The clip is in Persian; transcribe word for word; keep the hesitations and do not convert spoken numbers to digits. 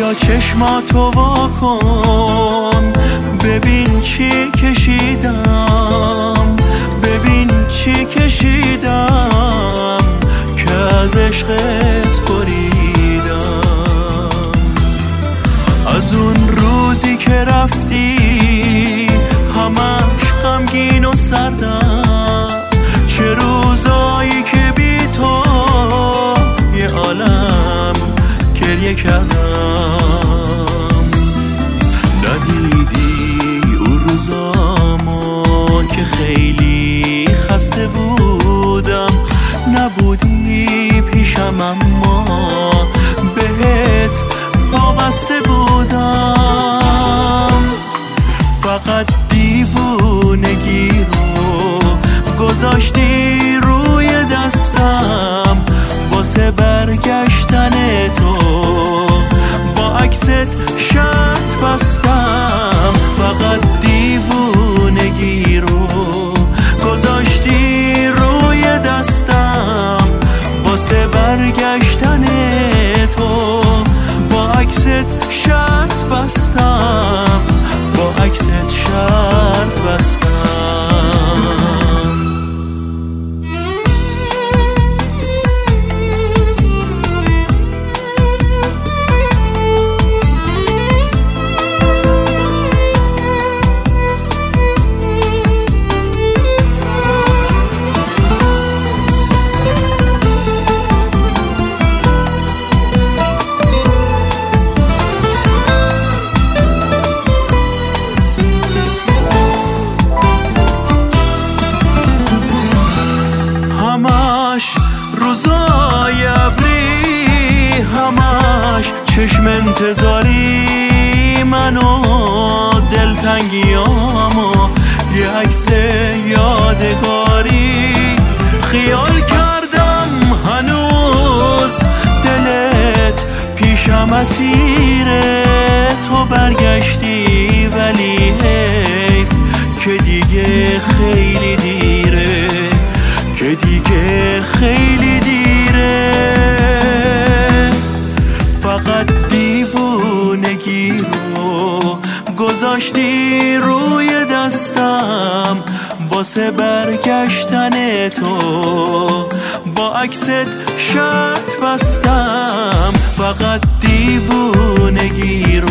بیا چشماتو وا کن، ببین چی کشیدم، ببین چی کشیدم که از عشقت بریدم. از اون روزی که رفتی همش غمگین و سردم، چه روزایی که بی تو یه عالم گریه کردم. ندیدی اون روزامو که خیلی خسته بودم، نبودی پیشم اما بهت وابسته بودم. فقط دیوونگی رو گذاشتی روی دستم، واسه برگشتن تو با عکست شرط بستم. فقط دیوونگی رو گذاشتی روی دستم، واسه برگشتن تو با عکست شرط بستم، با عکست شرط بستم. روزای ابری همش چشم انتظاری منو دلتنگیامو یه عکس یادگاری. خیال کردم هنوز دلت پیشم اسیره، تو برگشتی ولی حیف که دیگه خیلی دیره، که دیگه خیلی دیره. فقط دیوونگی رو گذاشتی روی دستم، واسه برگشتن تو با عکست شرط بستم. فقط دیوونگی